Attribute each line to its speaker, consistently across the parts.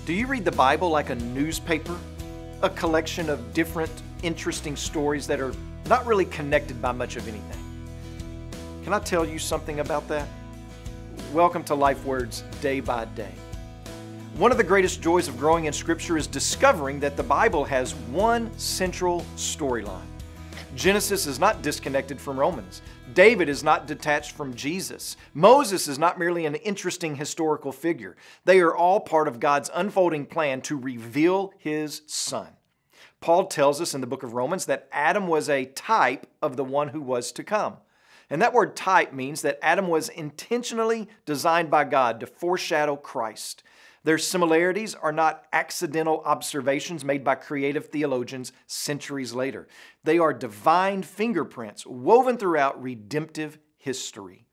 Speaker 1: Do you read the Bible like a newspaper? A collection of different, interesting stories that are not really connected by much of anything? Can I tell you something about that? Welcome to Life Words Day by Day. One of the greatest joys of growing in Scripture is discovering that the Bible has one central storyline. Genesis is not disconnected from Romans. David is not detached from Jesus. Moses is not merely an interesting historical figure. They are all part of God's unfolding plan to reveal His Son. Paul tells us in the book of Romans that Adam was a type of the one who was to come. And that word type means that Adam was intentionally designed by God to foreshadow Christ. Their similarities are not accidental observations made by creative theologians centuries later. They are divine fingerprints woven throughout redemptive history.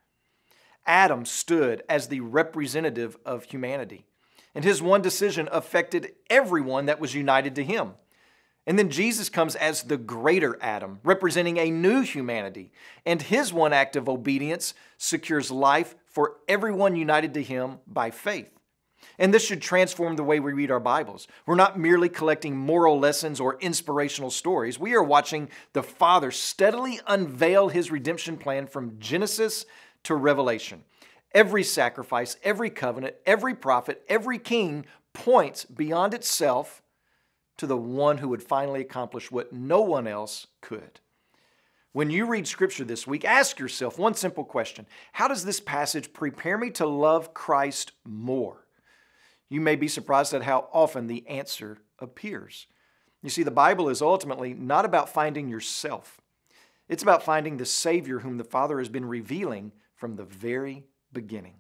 Speaker 1: Adam stood as the representative of humanity, and his one decision affected everyone that was united to him. And then Jesus comes as the greater Adam, representing a new humanity, and his one act of obedience secures life for everyone united to him by faith. And this should transform the way we read our Bibles. We're not merely collecting moral lessons or inspirational stories. We are watching the Father steadily unveil His redemption plan from Genesis to Revelation. Every sacrifice, every covenant, every prophet, every king points beyond itself to the one who would finally accomplish what no one else could. When you read Scripture this week, ask yourself one simple question. How does this passage prepare me to love Christ more? You may be surprised at how often the answer appears. You see, the Bible is ultimately not about finding yourself. It's about finding the Savior whom the Father has been revealing from the very beginning.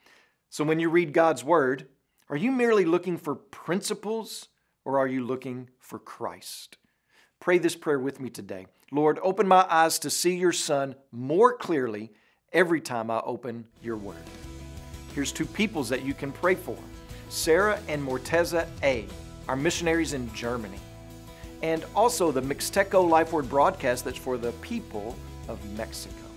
Speaker 1: So when you read God's Word, are you merely looking for principles or are you looking for Christ? Pray this prayer with me today. Lord, open my eyes to see your Son more clearly every time I open your Word. Here's two peoples that you can pray for. Sarah and Morteza A. are missionaries in Germany. And also the Mixteco Life Word broadcast that's for the people of Mexico.